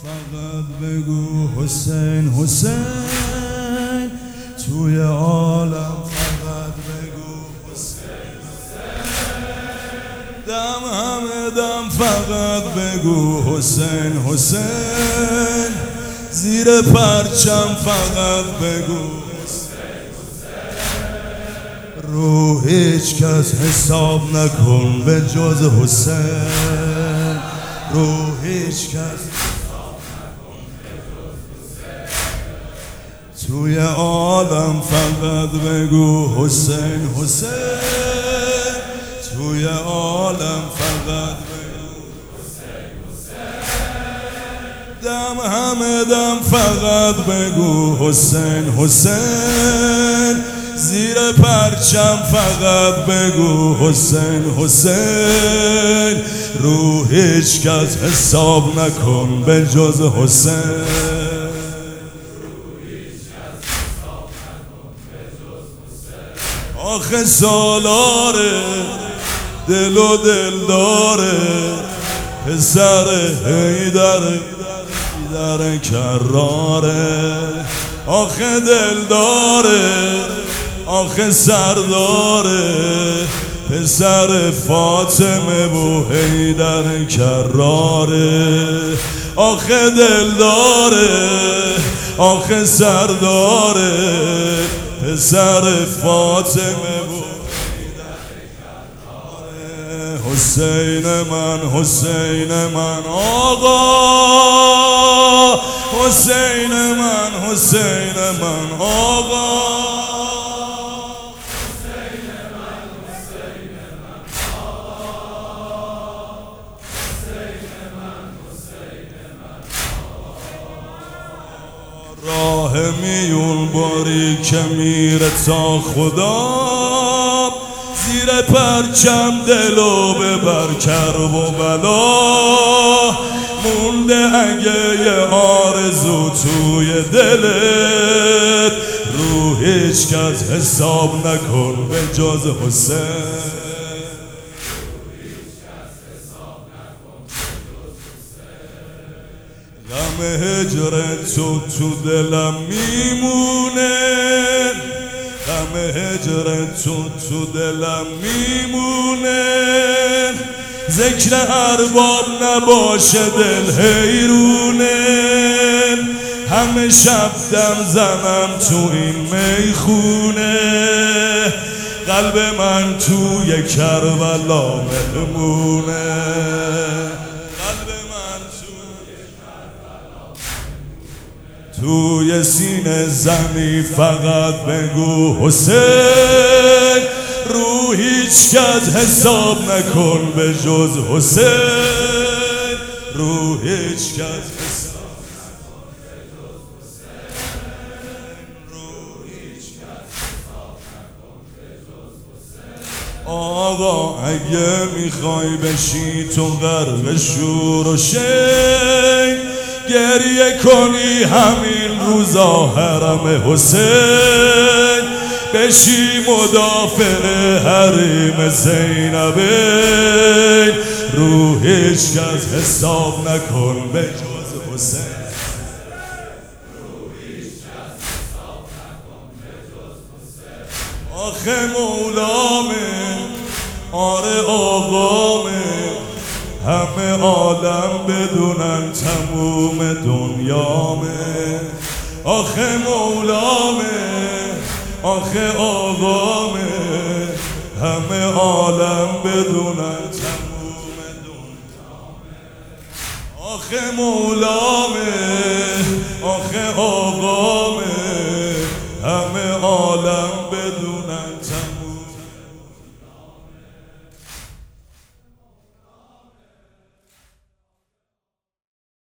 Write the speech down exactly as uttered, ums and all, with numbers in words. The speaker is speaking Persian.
فقط بگو حسین حسین، توی عالم فقط بگو حسین حسین، دم همه دم فقط بگو حسین حسین، زیر پرچم فقط بگو حسین حسین، رو هیچ کس حساب نکن به جز حسین، رو هیچ کس توی عالم فقط بگو حسین حسین، توی عالم فقط بگو حسین حسین، دم همه دم فقط بگو حسین حسین، زیر پرچم فقط بگو حسین حسین، رو هیچ کس حساب نکن به جز حسین. آخه سالاره دل و دل داره، پسر حیدر حیدر کراره، آخه دل داره آخه سرداره، پسر فاطمه و حیدر کراره، آخه دل داره آخه سرداره، پسر فاطمه بود حسین من حسین من آقا، حسین من حسین من آقا، حسین من حسین من آقا، حسین من حسین من آقا، راه میون باری که میره تا خدا، زیر پرچم دلو ببر کرب و بلا، مونده اگه یه آرزو توی دلت، رو هیچ کس حساب نکن به جز حسین، غم هجر تو تو دلم میمونه، غم هجر تو تو دلم میمونه، ذکر ارباب نباشه دل حیرونه، همه شب دم زنم تو این میخونه، قلب من توی کربلا مهمونه، توی سینه زنی فقط بگو حسین، رو هیچ کس حساب نکن به جز حسین، رو هیچ کس حساب نکن به جز حسین، رو هیچ کس حساب نکن به جز حسین. آقا اگه میخوای بشی تو غرق شور و شین، گریه کنی همین روزا حرم حسین، بشی مدافع حریم زینبین، رو هیچ کس حساب نکن به جز حسین، رو هیچ کس حساب نکن به جز حسین، آخه مولامه آره آقامه، همه عالم بدونن تموم دنیامه، آخه مولامه آخه آقامه، همه عالم بدونن تموم دنیامه، آخه مولامه آخه آقامه، همه عالم بدونن تموم